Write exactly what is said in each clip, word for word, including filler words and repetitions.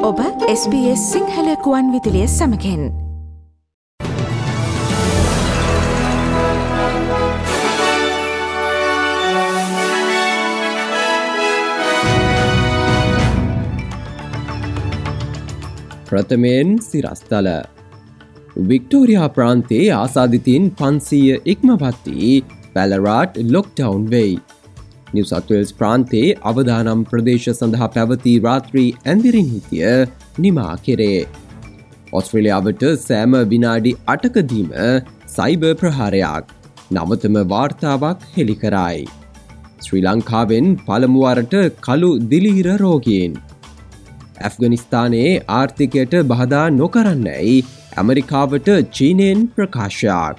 ඔබ S B S Sinhala කුවන් විදුලිය සමගින් ප්‍රථමයෙන් සිරස්තල වික්ටෝරියා ප්‍රාන්තයේ ආසාදිතයින් පන්සීය ඉක්මවත් වී බැලරාට් ලොක්ඩවුන් වෙයි. නිව් සවුත් වේල්ස් ප්‍රාන්තයේ අවදානම් ප්‍රදේශ සඳහා පැවති රාත්‍රී ඇඳිරි නීතිය නිමා කෙරේ. ඔස්ට්‍රේලියාවට සෑම විනාඩි අටකදීම සයිබර් ප්‍රහාරයක් නවතම වාර්තාවක් හෙළි කරයි. ශ්‍රී ලංකාවෙන් පළමුවරට කළු දිලීර රෝගීන්. ඇෆ්ගනිස්තානයේ ආර්ථිකයට බාධා නොකරන්නයි ඇමරිකාවට චීනයෙන් ප්‍රකාශයක්.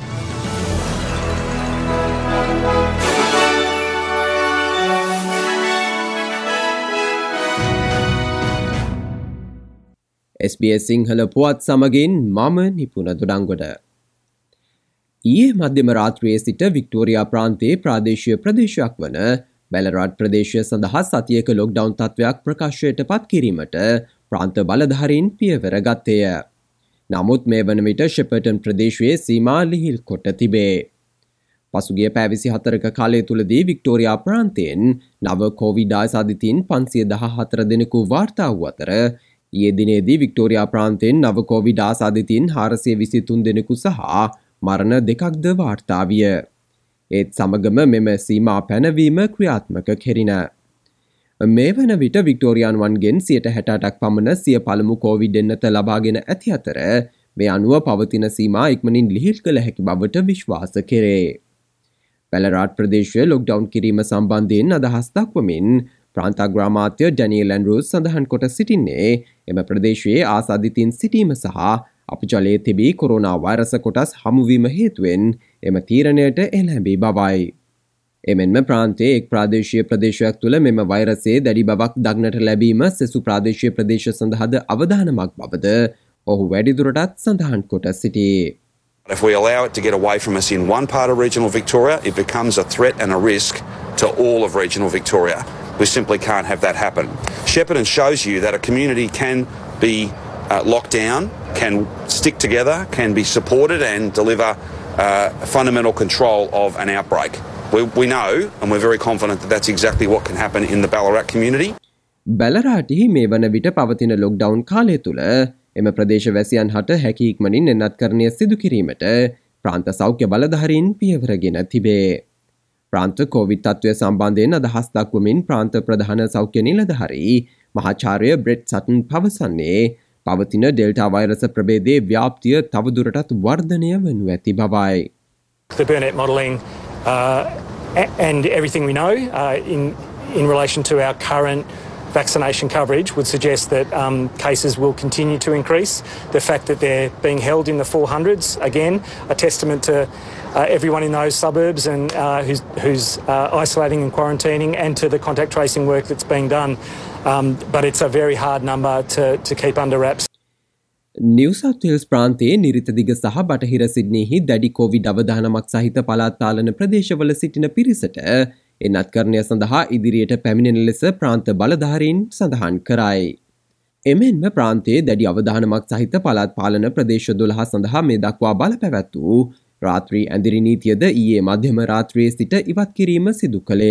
S B S සිංහල පුවත් සමගින් මම නිපුණ දුඩංගොඩ. ඊයේ මධ්‍යම රාත්‍රියේ සිට වික්ටෝරියා ප්‍රාන්තයේ ප්‍රාදේශීය ප්‍රදේශයක් වන බැලරාට් ප්‍රදේශය සඳහා සතියක ලොක්ඩවුන් තත්ත්වයක් ප්‍රකාශයට පත් කිරීමට ප්‍රාන්ත බලධාරීන් පියවර ගත්තේය. නමුත් මේ වන විට ෂෙපර්ටන් ප්‍රදේශයේ සීමා ලිහිල් කොට තිබේ. පසුගිය පැය විසිහතරක කාලය තුලදී වික්ටෝරියා ප්‍රාන්තයෙන් නව කොවිඩ් ආසාදිතයින් පන්සිය දහහතර දෙනෙකු වාර්තා වූ අතර ඊයේ දිනේදී වික්ටෝරියා ප්‍රාන්තයෙන් නව කොවිඩ් ආසාදිතයින් හාරසිය විසිතුන් දෙනෙකු සහ මරණ දෙකක්ද වාර්තා විය. ඒත් සමගම මෙම සීමා පැනවීම ක්‍රියාත්මක කෙරින. මේ වන විට වික්ටෝරියානුවන්ගෙන් සියයට හැට අටක් පමණ සිය පළමු කොවිඩ් එන්නත ලබාගෙන ඇති අතර මේ අනුව පවතින සීමා ඉක්මනින් ලිහිල් කළ හැකි බවට විශ්වාස කෙරේ. බැලරාට් ප්‍රදේශය ලොක්ඩවුන් කිරීම සම්බන්ධයෙන් අදහස් දක්වමින් ප්‍රාන්ත අග්‍රාමාත්‍ය ඩැනියල් ඇන්ඩ්‍රූස් සඳහන් කොට සිටින්නේ එම ප්‍රදේශයේ ආසාදිතයින් සිටීම සහ අපජලයේ තිබී කොරෝනා වෛරස කොටස් හමුවීම හේතුවෙන් එම තීරණයට එළඹී බවයි. එමෙන්ම ප්‍රාන්තයේ එක් ප්‍රාදේශීය ප්‍රදේශයක් තුළ මෙම වෛරසයේ දැඩි බවක් දක්නට ලැබීම සෙසු ප්‍රාදේශීය ප්‍රදේශ සඳහාද අවධානමක් බවද ඔහු වැඩිදුරටත් සඳහන් කොට සිටී. If we allow it to get away from us in one part of regional Victoria, it becomes a threat and a risk to all of regional Victoria. We simply can't have that happen. Shepparton shows you that a community can be uh, locked down, can stick together, can be supported and deliver uh, fundamental control of an outbreak. We, we know and we're very confident that that's exactly what can happen in the Ballarat community. බැලරාටෙහි මේ වන විට පවතින lockdown කාලය තුළ එම ප්‍රදේශ වැසියන් හට හැකි ඉක්මනින් එන්නත්කරණය සිදු කිරීමට ප්‍රාන්ත සෞඛ්‍ය බලධාරීන් පියවරගෙන තිබේ. ප්‍රාන්ත කොවිඩ් තත්ත්වය සම්බන්ධයෙන් අදහස් දක්වමින් ප්‍රාන්ත ප්‍රධාන සෞඛ්‍ය නිලධාරී මහාචාර්ය බ්‍රෙට් සටන් පවසන්නේ පවතින ඩෙල්ටා වෛරස ප්‍රභේදයේ ව්‍යාප්තිය තවදුරටත් වර්ධනය වනු ඇති බවයි. The Burnett modelling uh, and everything we know uh, in in relation to our current vaccination coverage would suggest that um, cases will continue to increase. The fact that they're being held in the four hundreds, again, a testament to uh, everyone in those suburbs and uh, who's, who's uh, isolating and quarantining and to the contact tracing work that's being done. Um, but it's a very hard number to, to keep under wraps. New South Wales ප්‍රාන්තයේ නිරිතදිග සහ බටහිර සිඩ්නිහි දැඩි Covid අවදානමක් සහිත පළාත් පාලන ප්‍රදේශවල සිටින පිරිසට එන්නත්කරණය සඳහා ඉදිරියට පැමිණෙන ලෙස ප්‍රාන්ත බලධාරීන් සඳහන් කරයි. එමෙන්ම ප්‍රාන්තයේ දැඩි අවදානමක් සහිත පළාත් පාලන ප්‍රදේශ දොළහ සඳහා මේ දක්වා බලපැවැත් වූ රාත්‍රී ඇඳිරි නීතියද ඊයේ මධ්‍යම රාත්‍රියේ සිට ඉවත් කිරීම සිදු කළේය.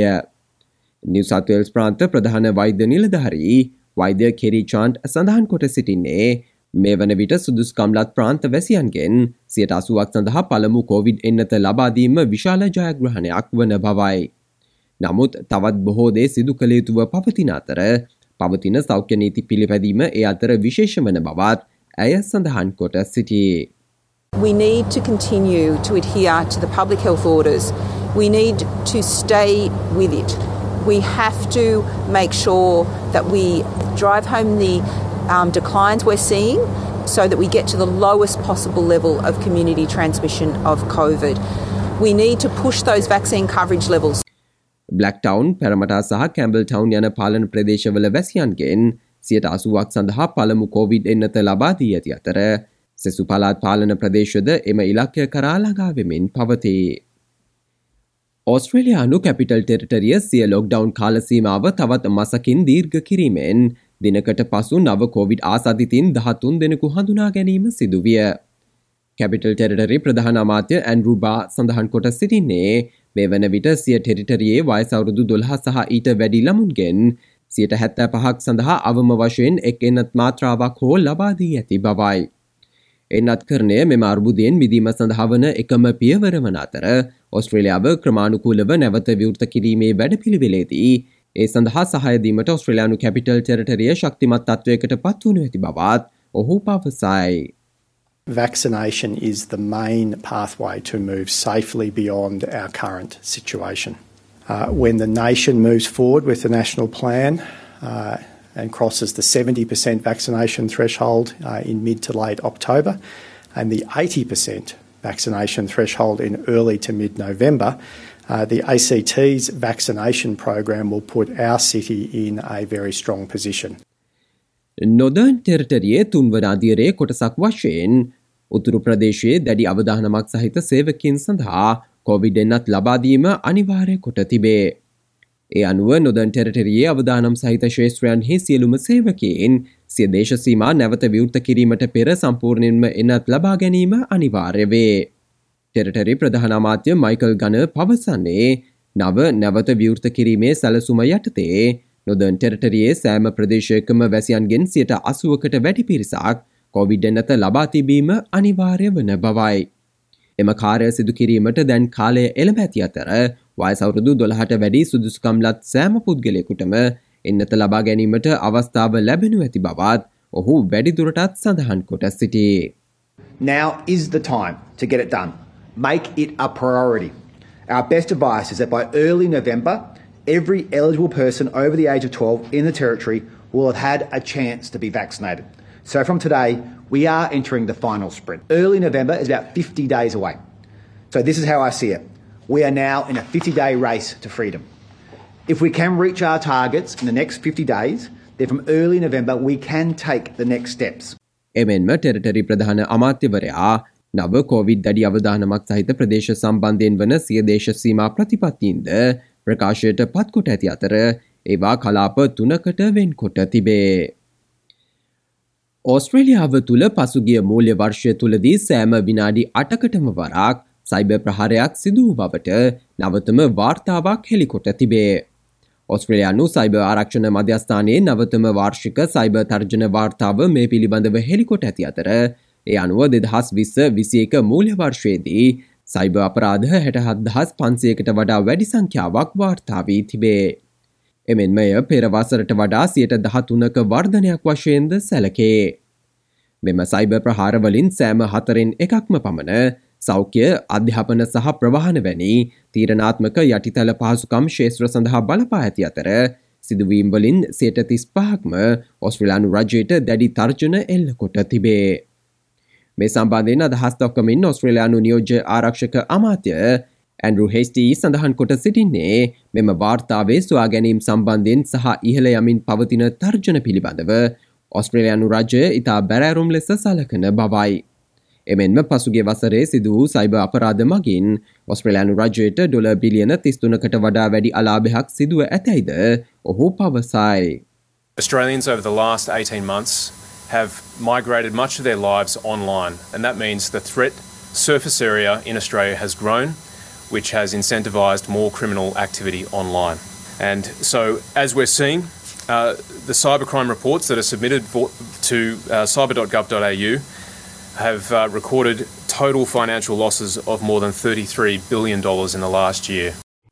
නිව් සවුත් වේල්ස් ප්‍රාන්ත ප්‍රධාන වෛද්‍ය නිලධාරී වෛද්‍ය කෙරි චාන්ට් සඳහන් කොට සිටින්නේ මේ වන විට සුදුස්කම්ලත් ප්‍රාන්ත වැසියන්ගෙන් සියයට අසූවක් සඳහා පළමු කොවිඩ් එන්නත ලබා දීම විශාල ජයග්‍රහණයක් වන බවයි. නමුත් තවත් බොහෝ දේ සිදු කළ යුතුව පවතින අතර පවතින සෞඛ්‍ය නීති පිළිපැදීම ඒ අතර විශේෂ වන බවත් ඇය සඳහන් කොට සිටී. We need to continue to adhere to the public health orders. We need to stay with it. We have to make sure that we drive home the um, declines we're seeing so that we get to the lowest possible level of community transmission of COVID. We need to push those vaccine coverage levels. බ්ලැක්ටවුන්, පැරමටා සහ කැම්බල්ටවුන් යන පාලන ප්‍රදේශවල වැසියන්ගෙන් සියයට අසූවක් සඳහා පළමු Covid එන්නත ලබා දී ඇති අතර සෙසු පළාත් පාලන ප්‍රදේශද එම ඉලක්කය කරා ළඟා වෙමින් පවතී. ඕස්ට්‍රේලියානු කැපිටල් ටෙරිටරිය සිය ලොක්ඩවුන් කාල සීමාව තවත් මසකින් දීර්ඝ කිරීමෙන් දිනකට පසු නව කොවිඩ් ආසාදිතින් දහතුන් දෙනෙකු හඳුනා ගැනීම සිදුවිය. කැපිටල් ටෙරිටරි ප්‍රධාන අමාත්‍ය ඇන්ඩ්‍රු බා සඳහන් කොට සිටින්නේ මේ වන විට සිය ටෙරිටරියේ වයස අවුරුදු දොළහ සහ ඊට වැඩි ළමුන්ගෙන් සියයට හැත්තෑ පහක් සඳහා අවම වශයෙන් එක් එන්නත් මාත්‍රාවක් හෝ ලබා දී ඇති බවයි. එන්නත්කරණය මෙම අර්බුදයෙන් මිදීම සඳහා වන එකම පියවර වන අතර ඔස්ට්‍රේලියාව ක්‍රමානුකූලව නැවත විවෘත කිරීමේ වැඩපිළිවෙලේදී ඒ සඳහා සහාය දීමට ඔස්ට්‍රේලියානු කැපිටල් ටෙරිටරිය ශක්තිමත් තත්වයකට පත්වනු ඇති බවත් ඔහු පවසයි. Vaccination is the main pathway to move safely beyond our current situation. Uh, when the nation moves forward with the national plan uh, and crosses the seventy percent vaccination threshold uh, in mid to late October and the eighty percent vaccination threshold in early to mid-November, uh, the A C T's vaccination program will put our city in a very strong position. Northern Territory තුන්වන අදියරේ කොටසක් වශයෙන් උතුරු ප්‍රදේශයේ දැඩි අවධානමක් සහිත සේවකින් සඳහා Covid එන්නත් ලබා දීම අනිවාර්ය කොට තිබේ. ඒ අනුව නොදන් ටෙරිටරියේ අවදානම් සහිත ශේෂත්‍රයන්හි සියලුම සේවකයින් සිය දේශ සීමා නැවත විවෘත කිරීමට පෙර සම්පූර්ණයෙන්ම එන්නත් ලබා ගැනීම අනිවාර්ය වේ. ටෙරිටරි ප්‍රධාන අමාත්‍ය මයිකල් ගන පවසන්නේ නව නැවත විවෘත කිරීමේ සැලසුම යටතේ නොදන් ටෙරිටරියේ සෑම ප්‍රදේශයකම වැසියන්ගෙන් සියයට අසූවකට වැඩි පිරිසක් කොවිඩ් එන්නත ලබා තිබීම අනිවාර්ය වන බවයි. එම කාර්ය සිදු කිරීමට දැන් කාලය එළඹ ඇති අතර වයස අවුරුදු දොළහට වැඩි සුදුසුකම්ලත් සෑම පුද්ගලයෙකුටම එන්නත ලබා ගැනීමට අවස්ථාව ලැබෙනු ඇති බවත් ඔහු වැඩිදුරටත් සඳහන් කොට සිටී. Now is the time to get it done. Make it a priority. Our best advice is that by early November, every eligible person over the age of twelve in the Territory will have had a chance to be vaccinated. So from today, we are entering the final sprint. Early November is about fifty days away. So this is how I see it. We are now in a fifty-day race to freedom. If we can reach our targets in the next fifty days, then from early November we can take the next steps. එමෙන්ම territory ප්‍රධාන අමාත්‍යවරයා නව Covid දැඩි අවධානමක් සහිත ප්‍රදේශ සම්බන්ධයෙන් වන සිය දේශ සීමා ප්‍රතිපත්තීන්ද ප්‍රකාශයට පත්කොට ඇති අතර ඒවා කලාප තුනකට වෙන්කොට තිබේ. ඕස්ට්‍රේලියාව තුළ පසුගිය මූල්‍ය වර්ෂය තුළදී සෑම විනාඩි අටකටම වරක් සයිබර් ප්‍රහාරයක් සිදු වූ බවට නවතම වාර්තාවක් හෙළිකොට තිබේ. ඔස්ට්‍රේලියානු සයිබර් ආරක්ෂණ මධ්‍යස්ථානයේ නවතම වාර්ෂික සයිබර් තර්ජන වාර්තාව මේ පිළිබඳව හෙළිකොට ඇති අතර ඒ අනුව දෙදහස් විස්ස විසි එක මූල්‍ය වර්ෂයේදී සයිබර් අපරාධ හැටහත් දහස් පන්සියයකට වඩා වැඩි සංඛ්‍යාවක් වාර්තා වී තිබේ. එමෙන්ම එය පෙර වසරට වඩා සියයට දහතුනක වර්ධනයක් වශයෙන්ද සැලකේ. මෙම සයිබර් ප්‍රහාර වලින් සෑම හතරෙන් එකක්ම පමණ සෞඛ්‍ය අධ්‍යාපන සහ ප්‍රවාහන වැනි තීරණාත්මක යටිතල පහසුකම් ක්ෂේත්‍ර සඳහා බලපා ඇති අතර සිදුවීම් වලින් සියයට තිස් පහක්ම ඔස්ට්‍රේලියානු රජයට දැඩි තර්ජන එල්ල කොට තිබේ. මේ සම්බන්ධයෙන් අදහස් දක්වමින් ඔස්ට්‍රේලියානු නියෝජ්‍ය ආරක්ෂක අමාත්‍ය ඇන්ඩ්‍රු හෙස්ටී සඳහන් කොට සිටින්නේ මෙම වාර්තාවේ සොයා ගැනීම් සම්බන්ධයෙන් සහ ඉහළ යමින් පවතින තර්ජන පිළිබඳව ඔස්ට්‍රේලියානු රජය ඉතා බැරෑරුම් ලෙස සලකන බවයි. එමෙන්ම පසුගිය වසරේ සිදු වූ සයිබර් අපරාධ මගින් ඔස්ට්‍රේලියානු රජයට ඩොලර් බිලියන තිස් තුනකට වඩා වැඩි අලාභයක් සිදුව ඇතැයිද ඔහු පවසයි. Australians over the last eighteen months have migrated much of their lives online, and that means the threat surface area in Australia has grown, which has incentivised more criminal activity online. And so, as we're seeing, uh, the cybercrime reports that are submitted for, to uh, cyber dot gov dot a u have uh, recorded total financial losses of more than thirty-three billion dollars in the last year.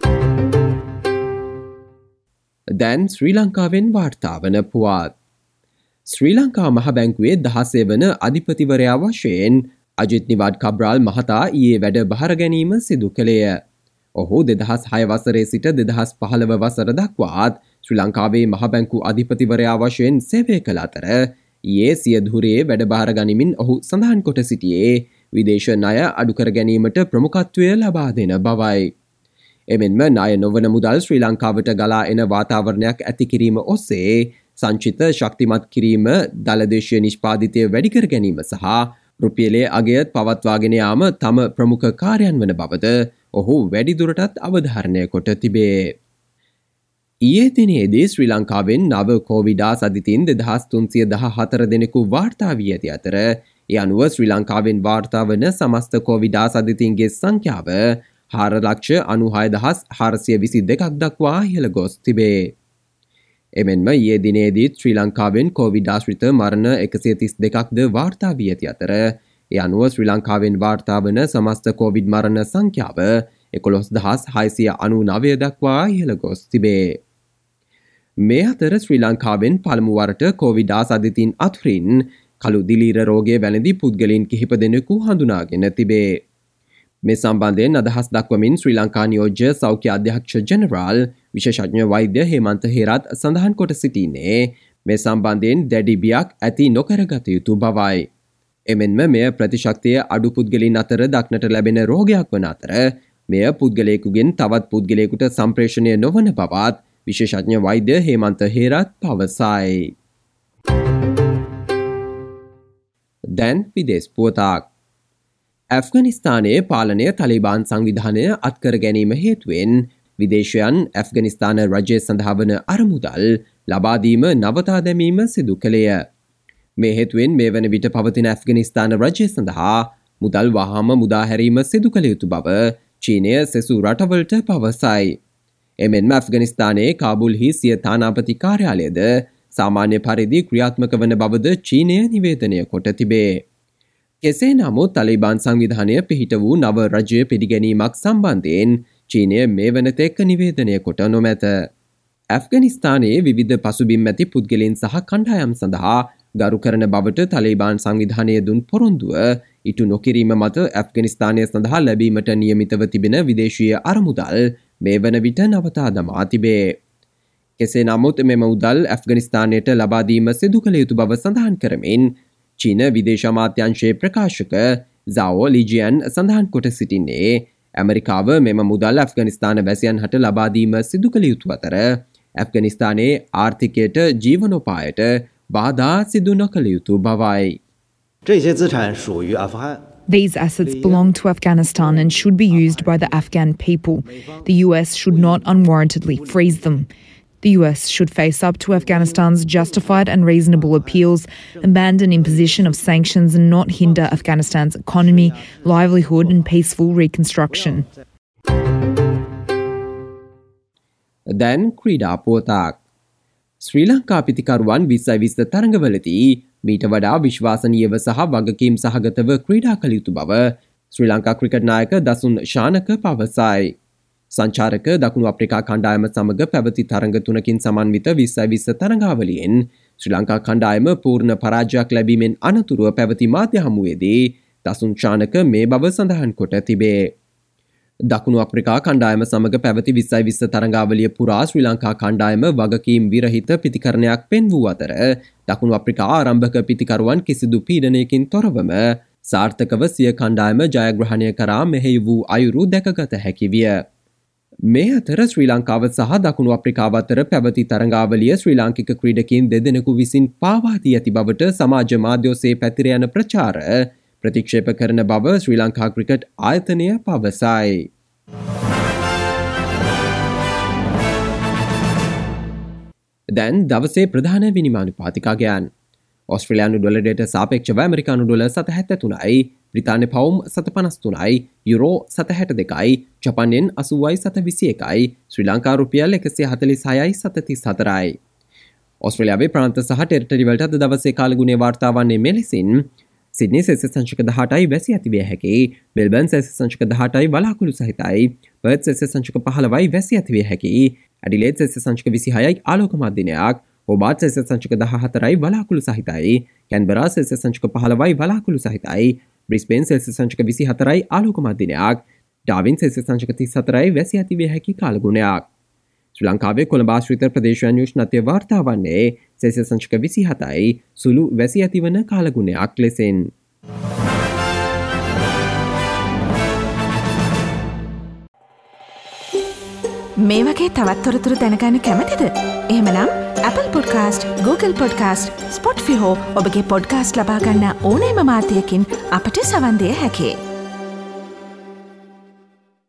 දැන් ශ්‍රී ලංකාවෙන් වාර්තා වන පුවත්. ශ්‍රී ලංකා මහ බැංකුවේ දහසේ වන අධිපතිවරයා වශයෙන් අජිත් නිවාඩ් කබ්‍රාල් මහතා ඊයේ වැඩ බහර ගැනීම සිදු කළේය. ඔහු දෙදහස් හය වසරේ සිට දෙදහස් පහළව වසර දක්වාත් ශ්‍රී ලංකාවේ මහ බැංකු අධිපතිවරයා වශයෙන් සේවය කළ අතර ඊයේ සිය ධුරයේ වැඩ බහර ගනිමින් ඔහු සඳහන් කොට සිටියේ විදේශ ණය අඩු කර ගැනීමට ප්‍රමුඛත්වය ලබා දෙන බවයි. එමෙන්ම ණය නොවන මුදල් ශ්‍රී ලංකාවට ගලා එන වාතාවරණයක් ඇති කිරීම ඔස්සේ සංචිත ශක්තිමත් කිරීම දළදේශීය නිෂ්පාදිතය වැඩි කර ගැනීම සහ රුපියලේ අගයත් පවත්වාගෙන යාම තම ප්‍රමුඛ කාර්යයන් වන බවද ඔහු වැඩිදුරටත් අවධාරණය කොට තිබේ. ඊයේ දිනේදී ශ්‍රී ලංකාවෙන් නව කොවිඩ් අදිතින් දෙදහස් තුන්සිය දහ හතර දෙනෙකු වාර්තා වී ඇති අතර ඒ අනුව ශ්‍රී ලංකාවෙන් වාර්තා වන සමස්ත කොවිඩ් අදිතින්ගේ සංඛ්‍යාව හාර ලක්ෂ අනූහය දහස් හාරසිය විසි දෙකක් දක්වා ඉහළ ගොස් තිබේ. එමෙන්ම ඊයේ දිනේදී ශ්‍රී ලංකාවෙන් කොවිඩ් ආශ්‍රිත මරණ එකසිය තිස් දෙකක්ද වාර්තා වී ඇති අතර ඒ අනුව ශ්‍රී ලංකාවෙන් වාර්තා වන සමස්ත කොවිඩ් මරණ සංඛ්‍යාව එකොළොස් දහස් හයසිය අනූනවය දක්වා ඉහළ ගොස් තිබේ. මේ අතර ශ්‍රී ලංකාවෙන් පළමු වරට කොවිඩ් ආසාදිතින් අතුරින් කළු දිලීර රෝගය වැළඳි පුද්ගලයන් කිහිප දෙනෙකු හඳුනාගෙන තිබේ. මේ සම්බන්ධයෙන් අදහස් දක්වමින් ශ්‍රී ලංකා නියෝජ්‍ය සෞඛ්‍ය අධ්‍යක්ෂ ජෙනරාල් විශේෂඥ වෛද්‍ය හේමන්ත හේරත් සඳහන් කොට සිටින්නේ මේ සම්බන්ධයෙන් දැඩි බියක් ඇති නොකරගත යුතු බවයි. එමෙන්ම මෙය ප්‍රතිශක්තිය අඩු පුද්ගලයන් අතර දක්නට ලැබෙන රෝගයක් වන අතර මෙය පුද්ගලයෙකුගෙන් තවත් පුද්ගලයෙකුට සම්ප්‍රේෂණය නොවන බවත් විශේෂඥ වෛද්‍ය හේමන්ත හේරත් පවසයි. දැන් විදේශ පුවතක්. ඇෆ්ගනිස්තානයේ පාලනය තලිබාන් සංවිධානය අත්කර ගැනීම හේතුවෙන් විදේශයන් ඇෆ්ගනිස්තාන රජය සඳහා වන අරමුදල් ලබාදීම නවතා දැමීම සිදු කළේය. මේ හේතුවෙන් මේ වන විට පවතින ඇෆ්ගනිස්තාන රජය සඳහා මුදල් වහාම මුදාහැරීම සිදු කළ යුතු බව චීනය සෙසු රටවලට පවසයි. එමෙන්ම ඇෆ්ගනිස්තානයේ කාබුල්හි සිය තානාපති කාර්යාලයද සාමාන්‍ය පරිදි ක්‍රියාත්මක වන බවද චීනය නිවේදනය කොට තිබේ. කෙසේ නමුත් තලිබාන් සංවිධානය පිහිට වූ නව රජය පිළිගැනීමක් සම්බන්ධයෙන් චීනය මේ වනතෙක් නිවේදනය කොට නොමැත. ඇෆ්ගනිස්තානයේ විවිධ පසුබිම් ඇති පුද්ගලයන් සහ කණ්ඩායම් සඳහා ගරු කරන බවට තලිබාන් සංවිධානය දුන් පොරොන්දුව ඉටු නොකිරීම මත ඇෆ්ගනිස්තානය සඳහා ලැබීමට නියමිතව තිබෙන විදේශීය අරමුදල් මේ වන විට නවතා දමා තිබේ. කෙසේ නමුත් මෙම උදල් ඇෆ්ගනිස්තානයට ලබාදීම සිදු කළ යුතු බව සඳහන් කරමින් චීන විදේශ අමාත්‍යංශයේ ප්‍රකාශක සාවෝ ලිජියන් සඳහන් කොට සිටින්නේ ඇමරිකාව මෙම මුදල් ඇෆ්ගනිස්තාන වැසියන් හට ලබාදීම සිදු කළ යුතු අතර ඇෆ්ගනිස්තානයේ ආර්ථිකයට ජීවනෝපායට බාධා සිදු නොකළ යුතු බවයි. These assets belong to Afghanistan and should be used by the Afghan people. The U S should not unwarrantedly freeze them. The U S should face up to Afghanistan's justified and reasonable appeals, abandon imposition of sanctions and not hinder Afghanistan's economy, livelihood and peaceful reconstruction. Then ක්‍රීඩා පුවතක්. ශ්‍රී ලංකා පිතිකරුවන් විස්සයි විස්ස තරඟවලදී මීට වඩා විශ්වාසනීයව සහ වගකීම් සහගතව ක්‍රීඩා කළ යුතු බව ශ්‍රී ලංකා ක්‍රිකට් නායක දසුන් ශානක පවසයි. සංචාරක දකුණු අප්‍රිකා කණ්ඩායම සමග පැවති තරඟ තුනකින් සමන්විත විස්සයි විස්ස තරඟාවලියෙන් ශ්‍රී ලංකා කණ්ඩායම පූර්ණ පරාජයක් ලැබීමෙන් අනතුරුව පැවති මාධ්‍ය හමුවේදී දසුන් ශානක මේ බව සඳහන් කොට තිබේ. දකුණු අප්‍රිකා කණ්ඩායම සමග පැවති විස්සයි විස්ස තරඟාවලිය පුරා ශ්‍රී ලංකා කණ්ඩායම වගකීම් විරහිත පිතිකරණයක් පෙන් වූ අතර දකුණු අප්‍රිකා ආරම්භක පිතිකරුවන් කිසිදු පීඩනයකින් තොරවම සාර්ථකව සිය කණ්ඩායම ජයග්‍රහණය කරා මෙහෙය වූ අයුරු දැකගත හැකි විය. මේ අතර ශ්‍රී ලංකාව සහ දකුණු අප්‍රිකාව අතර පැවති තරඟාවලිය ශ්‍රී ලාංකික ක්‍රීඩකින් දෙදෙනෙකු විසින් පාවා දී ඇති බවට සමාජ මාධ්‍ය ඔස්සේ පැතිර යන ප්‍රචාර ප්‍රතික්ෂේප කරන බව ශ්‍රී ලංකා ක්‍රිකට් ආයතනය පවසයි. දැන් දවසේ ප්‍රධාන විනිමානුපාතිකාගයන්. ඔස්ට්‍රේලියානු ඩොලරයට සාපේක්ෂව ඇමරිකානු ඩොලර් සත හැත්තෑ තුනයි, බ්‍රිතාන්‍ය පවුම් සත පනස් තුනයි, යුරෝ සත හැට දෙකයි, ජපාන් යෙන් අසූවයි සත විසි එකයි, ශ්‍රී ලංකා රුපියල් එකසිය හතළිස් හයයි සත තිස් හතරයි. ඔස්ට්‍රේලියාවේ ප්‍රාන්ත සහ ටෙරිටරි වලට අද දවසේ කාලගුණය වාර්තා වන්නේ මෙලෙසින්: සිඩ්නි සෙල්සියස් අංශක දහඅටයි වැසි ඇතිවිය හැකි, මෙල්බර්න් සෙල්සියස් අංශක දහඅටයි වලාකුළු සහිතයි, පර්ත් සෙල්සියස් අංශක පහළොවයි වැසි ඇතිවිය හැකි, ඇඩිලේඩ් සෙල්සියස් අංශක විසිහයයි ආලෝකමත් දිනයක්, හෝබාර්ට් සෙල්සියස් අංශක දහහතරයි වලාකුළු සහිතයි, කැන්බරා සෙල්සියස් අංශක පහළොවයි වලාකුළු සහිතයි, බ්‍රිස්බේන් සෙල්සියස් අංශක විසිහතරයි ආලෝකමත් දිනයක්, ඩාවින් සෙල්සියස් අංශක තිස් හතරයි වැසි ඇතිවිය හැකි කාලගුණයක්. ශ්‍රී ලංකාවේ කොළඹ ආශ්‍රිත ප්‍රදේශයන් උෂ්ණත්වය වාර්තා වන්නේ සෙල්සියස් අංශක විසිහතයි සුළු වැසි ඇතිවන කාලගුණයක් ලෙසින්. මේ වගේ තවත් තොරතුරු දැනගන්න කැමතිද? එහෙමනම් Apple Podcast, Google Podcast, Spotify හෝ ඔබගේ පොඩ්කාස්ට් ලබා ගන්න ඕනෑම මාධ්‍යයකින් අපට සවන් දිය හැකියි.